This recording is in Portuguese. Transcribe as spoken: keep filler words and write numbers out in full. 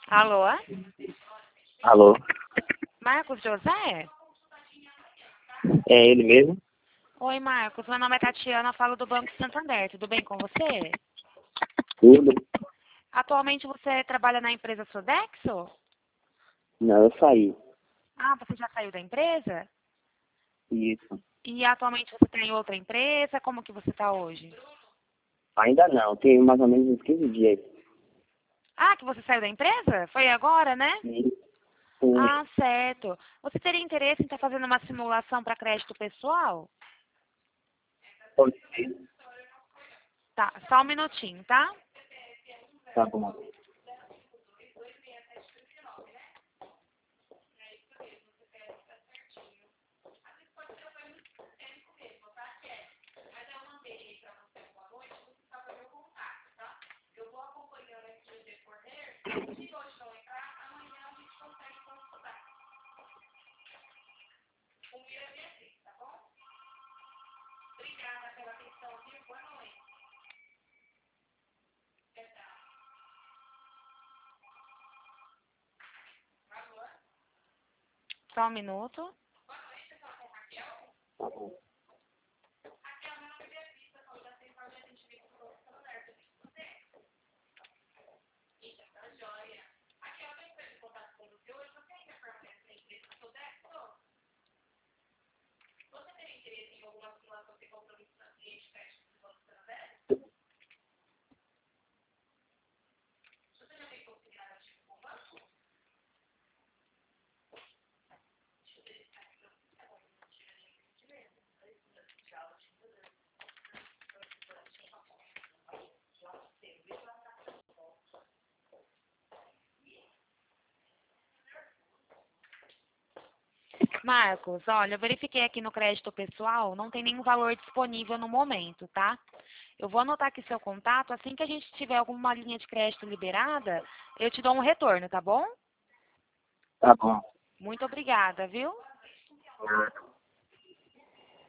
Alô? Alô? Marcos José? É ele mesmo? Oi, Marcos. Meu nome é Tatiana, falo do Banco Santander. Tudo bem com você? Tudo? Atualmente você trabalha na empresa Sodexo? Não, eu saí. Ah, você já saiu da empresa? Isso. E atualmente você tem outra empresa? Como que você está hoje? Ainda não, tem mais ou menos uns quinze dias. Ah, que você saiu da empresa? Foi agora, né? Isso. Sim. Ah, certo. Você teria interesse em estar fazendo uma simulação para crédito pessoal? Pode ser. Tá, só um minutinho, tá? Tá bom. Só um minuto. Tá bom. Marcos, olha, eu verifiquei aqui no crédito pessoal, não tem nenhum valor disponível no momento, tá? Eu vou anotar aqui seu contato, assim que a gente tiver alguma linha de crédito liberada, eu te dou um retorno, tá bom? Tá bom. Muito obrigada, viu? Ah.